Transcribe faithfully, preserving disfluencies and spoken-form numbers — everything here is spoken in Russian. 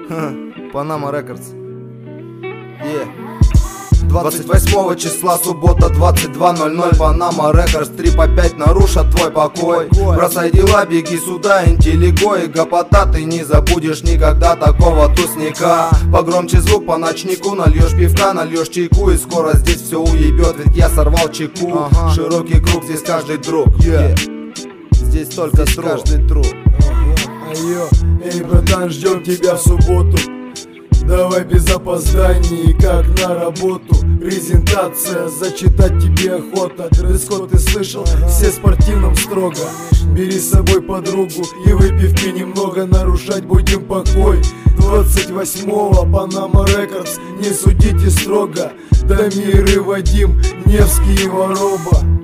Panama Records. Yeah. двадцать восьмого числа, суббота, двадцать два ноль ноль, Panama Records, три по пять нарушат твой покой. Бросай дела, беги сюда, интеллигой, гопота, ты не забудешь никогда такого тусняка. Погромче звук по ночнику, нальешь пивка, нальешь чайку, и скоро здесь все уебет, ведь я сорвал чеку. Ага. Широкий круг, здесь каждый друг, yeah. Здесь только здесь каждый труп. Ага. Айо, эй, братан, ждем тебя в субботу. Давай без опозданий, как на работу. Презентация, зачитать тебе охота. Дресс-код ты слышал, все спортивном строго. Бери с собой подругу и выпивки немного, нарушать будем покой. Двадцать восьмого Panama Records, не судите строго. Дамир и Вадим, Невский и Вороба.